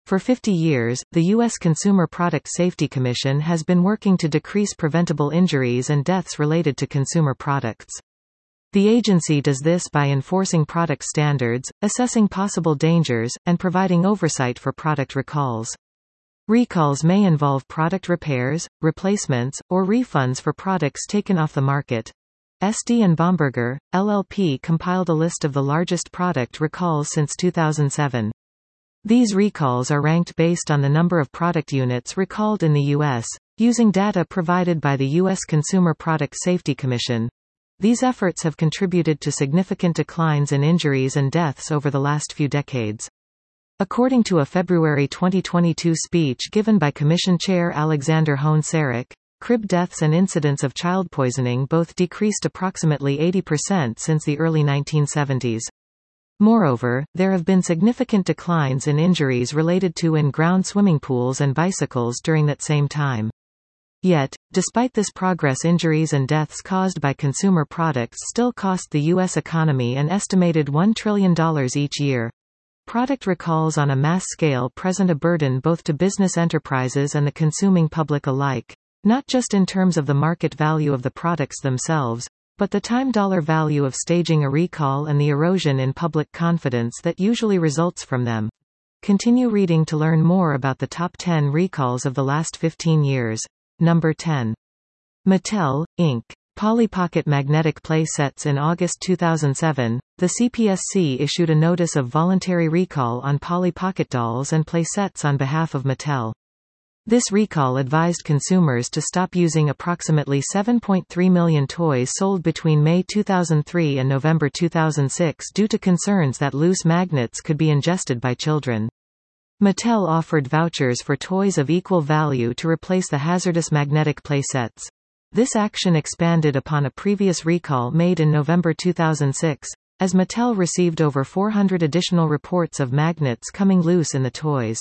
For 50 years, the U.S. Consumer Product Safety Commission has been working to decrease preventable injuries and deaths related to consumer products. The agency does this by enforcing product standards, assessing possible dangers, and providing oversight for product recalls. Recalls may involve product repairs, replacements, or refunds for products taken off the market. SD and Bomberger, LLP compiled a list of the largest product recalls since 2007. These recalls are ranked based on the number of product units recalled in the U.S., using data provided by the U.S. Consumer Product Safety Commission. These efforts have contributed to significant declines in injuries and deaths over the last few decades. According to a February 2022 speech given by Commission Chair Alexander Hohn-Sarek, crib deaths and incidents of child poisoning both decreased approximately 80% since the early 1970s. Moreover, there have been significant declines in injuries related to in-ground swimming pools and bicycles during that same time. Yet, despite this progress, injuries and deaths caused by consumer products still cost the U.S. economy an estimated $1 trillion each year. Product recalls on a mass scale present a burden both to business enterprises and the consuming public alike, not just in terms of the market value of the products themselves, but the time-dollar value of staging a recall and the erosion in public confidence that usually results from them. Continue reading to learn more about the top 10 recalls of the last 15 years. Number 10. Mattel, Inc. Polly Pocket magnetic play sets. In August 2007, the CPSC issued a notice of voluntary recall on Polly Pocket dolls and play sets on behalf of Mattel. This recall advised consumers to stop using approximately 7.3 million toys sold between May 2003 and November 2006 due to concerns that loose magnets could be ingested by children. Mattel offered vouchers for toys of equal value to replace the hazardous magnetic play sets. This action expanded upon a previous recall made in November 2006, as Mattel received over 400 additional reports of magnets coming loose in the toys.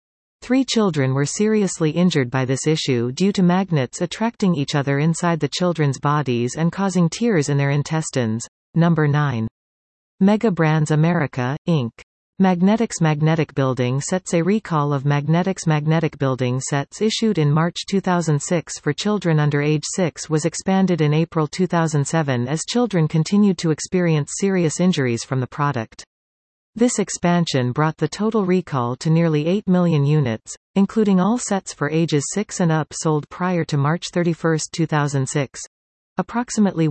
3 children were seriously injured by this issue due to magnets attracting each other inside the children's bodies and causing tears in their intestines. Number 9. Mega Brands America, Inc. Magnetics magnetic building sets. A recall of Magnetics magnetic building sets issued in March 2006 for children under age 6 was expanded in April 2007 as children continued to experience serious injuries from the product. This expansion brought the total recall to nearly 8 million units, including all sets for ages 6 and up sold prior to March 31, 2006. Approximately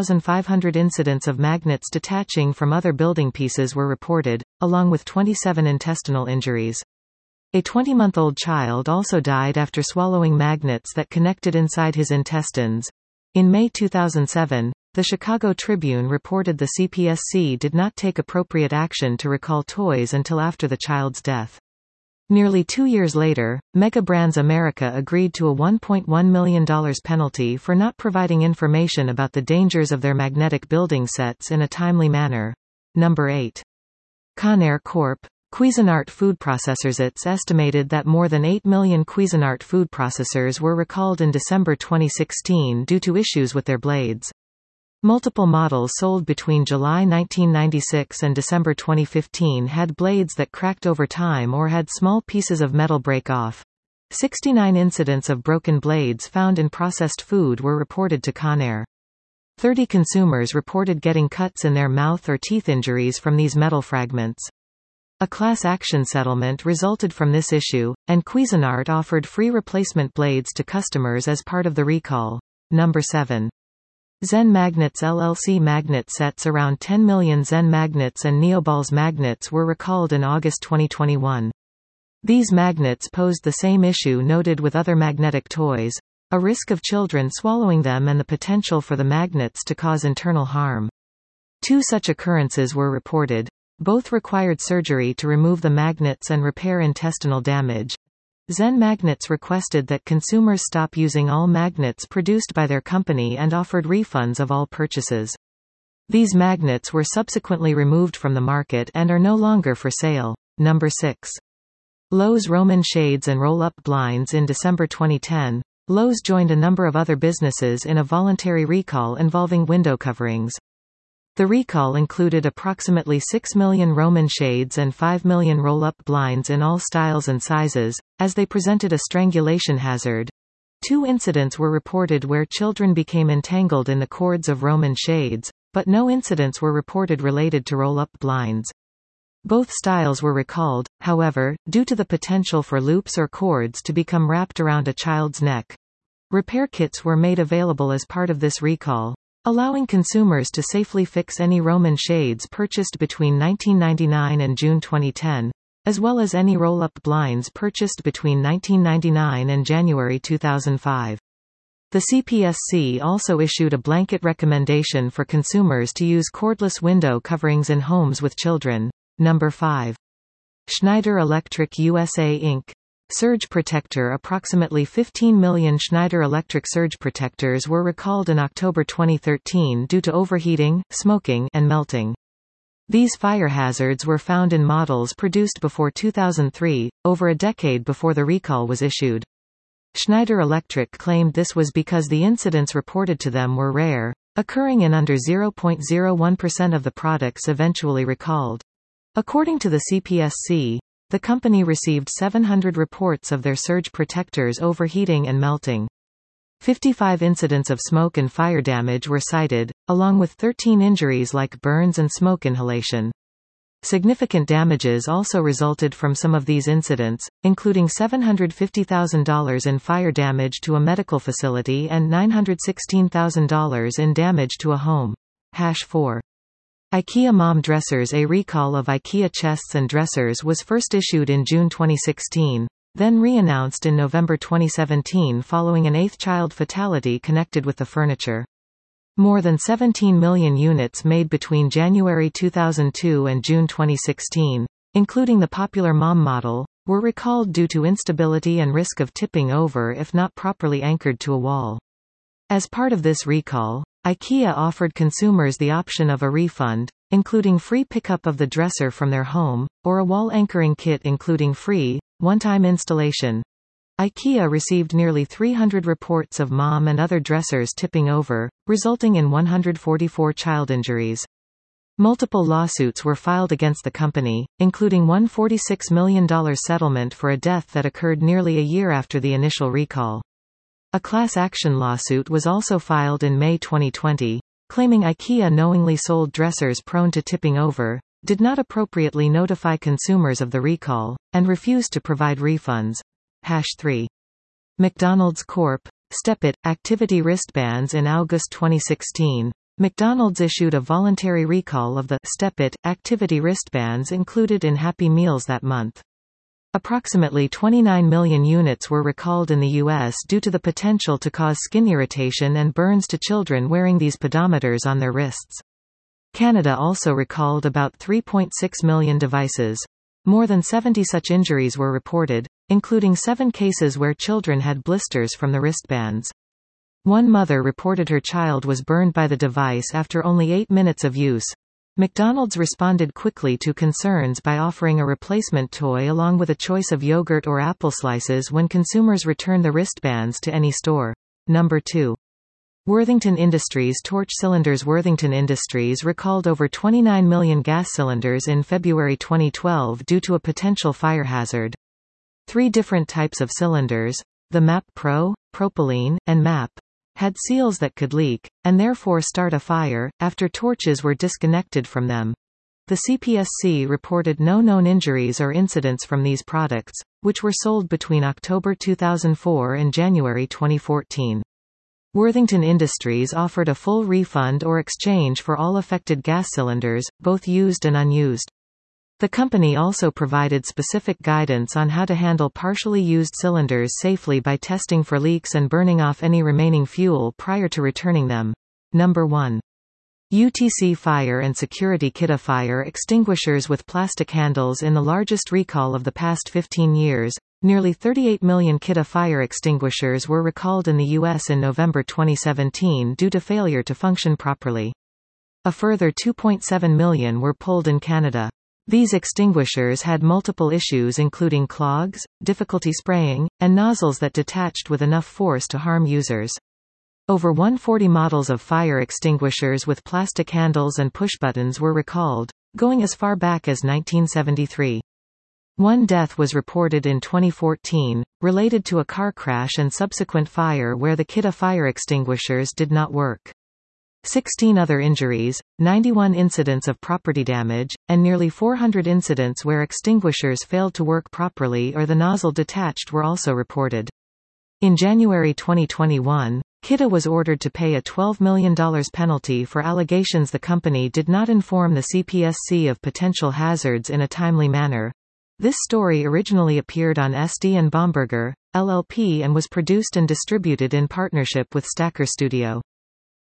1,500 incidents of magnets detaching from other building pieces were reported, along with 27 intestinal injuries. A 20-month-old child also died after swallowing magnets that connected inside his intestines. In May 2007, the Chicago Tribune reported the CPSC did not take appropriate action to recall toys until after the child's death. Nearly 2 years later, Mega Brands America agreed to a $1.1 million penalty for not providing information about the dangers of their magnetic building sets in a timely manner. Number 8. Conair Corp. Cuisinart food processors. It's estimated that more than 8 million Cuisinart food processors were recalled in December 2016 due to issues with their blades. Multiple models sold between July 1996 and December 2015 had blades that cracked over time or had small pieces of metal break off. 69 incidents of broken blades found in processed food were reported to Conair. 30 consumers reported getting cuts in their mouth or teeth injuries from these metal fragments. A class action settlement resulted from this issue, and Cuisinart offered free replacement blades to customers as part of the recall. Number 7. Zen Magnets LLC magnet sets. Around 10 million Zen magnets and Neoballs magnets were recalled in August 2021. These magnets posed the same issue noted with other magnetic toys, a risk of children swallowing them and the potential for the magnets to cause internal harm. 2 such occurrences were reported. Both required surgery to remove the magnets and repair intestinal damage. Zen Magnets requested that consumers stop using all magnets produced by their company and offered refunds of all purchases. These magnets were subsequently removed from the market and are no longer for sale. Number 6. Lowe's Roman Shades and Roll-Up Blinds. In December 2010, Lowe's joined a number of other businesses in a voluntary recall involving window coverings. The recall included approximately 6 million Roman shades and 5 million roll-up blinds in all styles and sizes, as they presented a strangulation hazard. 2 incidents were reported where children became entangled in the cords of Roman shades, but no incidents were reported related to roll-up blinds. Both styles were recalled, however, due to the potential for loops or cords to become wrapped around a child's neck. Repair kits were made available as part of this recall, allowing consumers to safely fix any Roman shades purchased between 1999 and June 2010, as well as any roll-up blinds purchased between 1999 and January 2005. The CPSC also issued a blanket recommendation for consumers to use cordless window coverings in homes with children. Number 5. Schneider Electric USA Inc. Surge protector. Approximately 15 million Schneider Electric surge protectors were recalled in October 2013 due to overheating, smoking, and melting. These fire hazards were found in models produced before 2003, over a decade before the recall was issued. Schneider Electric claimed this was because the incidents reported to them were rare, occurring in under 0.01% of the products eventually recalled. According to the CPSC, the company received 700 reports of their surge protectors overheating and melting. 55 incidents of smoke and fire damage were cited, along with 13 injuries like burns and smoke inhalation. Significant damages also resulted from some of these incidents, including $750,000 in fire damage to a medical facility and $916,000 in damage to a home. #4. IKEA Mom Dressers. A recall of IKEA chests and dressers was first issued in June 2016, then re-announced in November 2017 following an 8th child fatality connected with the furniture. More than 17 million units made between January 2002 and June 2016, including the popular Mom model, were recalled due to instability and risk of tipping over if not properly anchored to a wall. As part of this recall, IKEA offered consumers the option of a refund, including free pickup of the dresser from their home, or a wall anchoring kit including free, one-time installation. IKEA received nearly 300 reports of Mom and other dressers tipping over, resulting in 144 child injuries. Multiple lawsuits were filed against the company, including one $46 million settlement for a death that occurred nearly a year after the initial recall. A class action lawsuit was also filed in May 2020, claiming IKEA knowingly sold dressers prone to tipping over, did not appropriately notify consumers of the recall, and refused to provide refunds. #3. McDonald's Corp. StepIt activity wristbands. In August 2016, McDonald's issued a voluntary recall of the StepIt activity wristbands included in Happy Meals that month. Approximately 29 million units were recalled in the U.S. due to the potential to cause skin irritation and burns to children wearing these pedometers on their wrists. Canada also recalled about 3.6 million devices. More than 70 such injuries were reported, including 7 cases where children had blisters from the wristbands. One mother reported her child was burned by the device after only 8 minutes of use. McDonald's responded quickly to concerns by offering a replacement toy along with a choice of yogurt or apple slices when consumers return the wristbands to any store. Number 2. Worthington Industries torch cylinders. Worthington Industries recalled over 29 million gas cylinders in February 2012 due to a potential fire hazard. 3 different types of cylinders, the MAP Pro, propylene, and MAP, had seals that could leak, and therefore start a fire, after torches were disconnected from them. The CPSC reported no known injuries or incidents from these products, which were sold between October 2004 and January 2014. Worthington Industries offered a full refund or exchange for all affected gas cylinders, both used and unused. The company also provided specific guidance on how to handle partially used cylinders safely by testing for leaks and burning off any remaining fuel prior to returning them. Number 1. UTC Fire and Security Kidde fire extinguishers with plastic handles. In the largest recall of the past 15 years, nearly 38 million Kidde fire extinguishers were recalled in the U.S. in November 2017 due to failure to function properly. A further 2.7 million were pulled in Canada. These extinguishers had multiple issues including clogs, difficulty spraying, and nozzles that detached with enough force to harm users. Over 140 models of fire extinguishers with plastic handles and pushbuttons were recalled, going as far back as 1973. One death was reported in 2014, related to a car crash and subsequent fire where the Kidde fire extinguishers did not work. 16 other injuries, 91 incidents of property damage, and nearly 400 incidents where extinguishers failed to work properly or the nozzle detached were also reported. In January 2021, Kidde was ordered to pay a $12 million penalty for allegations the company did not inform the CPSC of potential hazards in a timely manner. This story originally appeared on SD and Bomberger, LLP and was produced and distributed in partnership with Stacker Studio.